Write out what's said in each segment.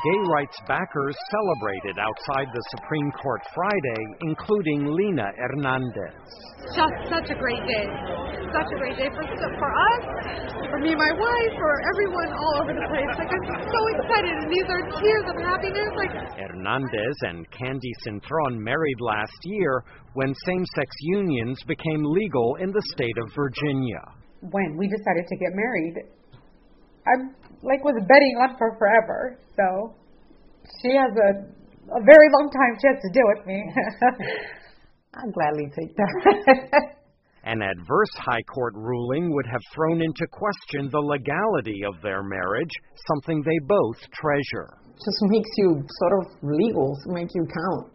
gay rights backers celebrated outside the Supreme Court Friday, including Lina Hernandez. Just such a great day. Such a great day for us, for me and my wife, for everyone all over the place. Like, I'm so excited, and these are tears of happiness. Hernandez and Candy Cintron married last year when same-sex unions became legal in the state of Virginia. When we decided to get married, I was betting on for forever. So she has a very long time she has to deal with me. I'd gladly take that. An adverse high court ruling would have thrown into question the legality of their marriage, something they both treasure. Just makes you sort of legal, make you count.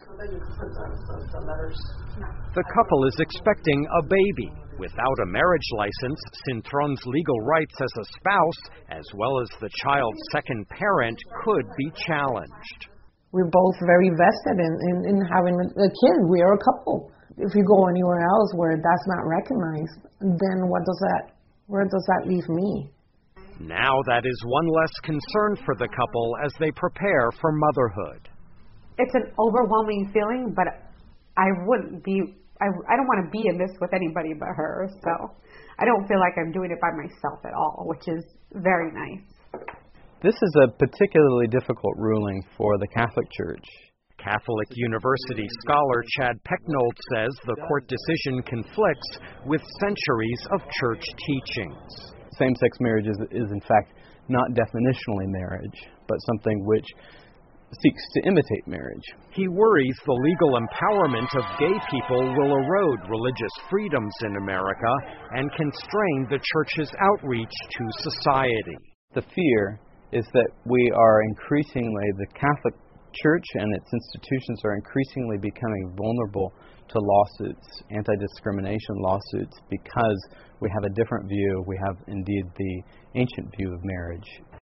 The couple is expecting a baby. Without a marriage license, Cintron's legal rights as a spouse, as well as the child's second parent, could be challenged. We're both very vested in having a kid. We are a couple. If you go anywhere else where that's not recognized, then where does that leave me? Now that is one less concern for the couple as they prepare for motherhood. It's an overwhelming feeling, but I don't want to be in this with anybody but her, so I don't feel like I'm doing it by myself at all, which is very nice. This is a particularly difficult ruling for the Catholic Church. Catholic University scholar Chad Pecknold says the court decision conflicts with centuries of church teachings. Same-sex marriage is in fact not definitionally marriage, but something which seeks to imitate marriage. He worries the legal empowerment of gay people will erode religious freedoms in America and constrain the church's outreach to society. The fear is that the Catholic Church and its institutions are increasingly becoming vulnerable to lawsuits, anti-discrimination lawsuits, because we have a different view. We have indeed the ancient view of marriage.